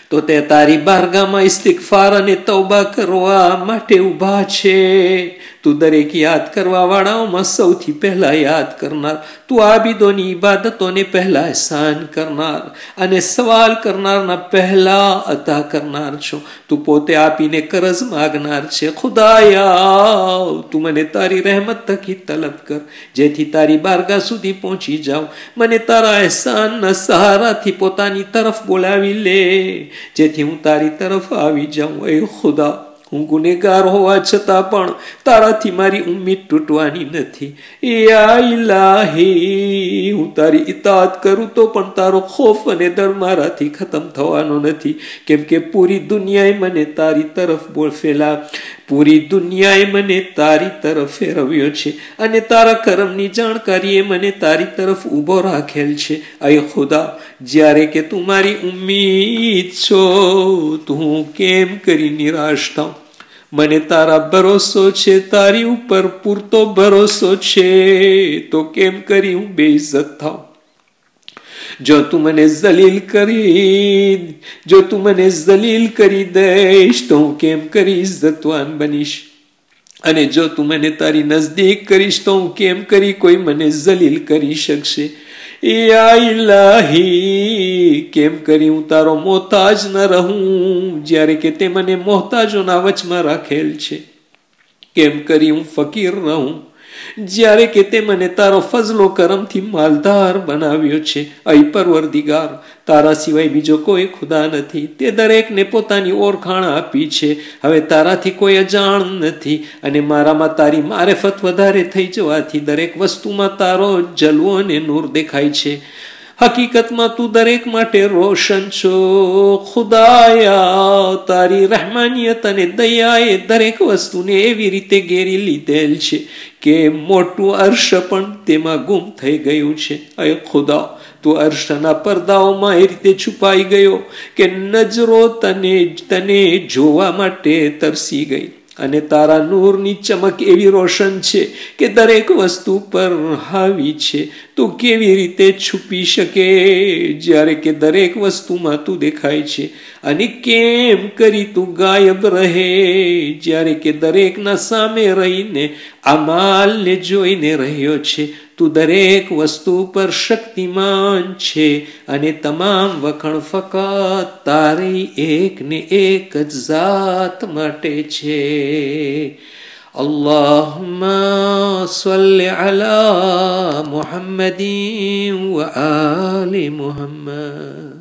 તો તે તારી બારગામાં ઇસ્તિગફાર અને તૌબા કરવા માટે ઊભા છે. તું દરેક યાદ કરવા વાળાઓમાં સૌથી પહેલા યાદ કરનાર, તું આબિદોની ઇબાદતોને પહેલા એહસાન કરનાર અને સવાલ કરનારના પહેલા અતા કરનાર છો. તું પોતે આપીને કરજ માગનાર છે. ખુદાયા, તું મને તારી રહેમત થકી તલબ કર, જેથી તારી બારગાહ સુધી પહોંચી જાઉં. મને તારા એહસાનના સહારાથી પોતાની તરફ બોલાવી લે, જેથી હું તારી તરફ આવી જાઉં. એ ખુદા, હું ગુનેગાર હોવા છતાં પણ તારાથી મારી ઉમ્મીદ તૂટવાની નથી. યા ઇલાહી, હું તારી ઇતાઅત કરું તો પણ તારો ખોફ અને ડર મારાથી ખતમ થવાનો નથી, કેમ કે પૂરી દુનિયાએ મને તારી તરફ ફેરવ્યો છે અને તારા કરમની જાણકારીએ મને તારી તરફ ઊભો રાખેલ છે. અય ખુદા, જ્યારે કે તું મારી ઉમ્મીદ છો તો હું કેમ કરી નિરાશ થાઉં? મને તારા ભરોસો છે, તારી ઉપર પૂરતો ભરોસો છે, તો કેમ કરી હું બેઇજ્જત થાઉં? જો તું મને જલીલ કરી દઈશ તો હું કેમ કરી ઇજ્જતવાન બનીશ? અને જો તું મને તારી નજદીક કરીશ તો હું કેમ કરી કોઈ મને જલીલ કરી શકશે? યા ઇલાહી, કેમ કરી હું તારો મોહતાજ ન રહું, જ્યારે કે તે મને મોહતાજોના વચમાં રાખેલ છે? કેમ કરી હું ફકીર રહું, જ્યારે કે તે મને તારો ફઝલો કરમથી માલદાર બનાવ્યો છે? અય પરવરદિગાર, તારા સિવાય બીજો કોઈ ખુદા નથી. તે દરેકને પોતાની ઓળખાણ આપી છે. હવે તારાથી કોઈ અજાણ નથી અને મારામાં તારી મારેફત વધારે થઈ જવાથી દરેક વસ્તુમાં તારો જલવો અને નૂર દેખાય છે. હકીકતમાં તું દરેક માટે રોશન છો. ખુદાયા, તારી રહેમાનિયત અને દયાએ દરેક વસ્તુને એવી રીતે ઘેરી લીધેલ છે કે મોટું અર્શ પણ તેમાં ગુમ થઈ ગયું છે. અય ખુદા, તું અર્શના પડદાઓમાં એ રીતે છુપાઈ ગયો કે નજરો તને જોવા માટે તરસી ગઈ અને તારા નૂરની ચમક એવી રોશન છે કે દરેક વસ્તુ પર હાવી છે. તું કેવી રીતે છુપી શકે જ્યારે કે દરેક વસ્તુમાં તું દેખાય છે? અને કેમ કરી તું ગાયબ રહે જ્યારે કે દરેકના સામે રહીને આ માલને જોઈને રહ્યો છે? તું દરેક વસ્તુ પર શક્તિમાન છે અને તમામ વખાણ ફقط તારી એક ને એક જ ઝાત માટે છે. અલ્લાહુમ્મા સલ્લી અલા મુહમ્મદિન વ આલિ મુહમ્મદ.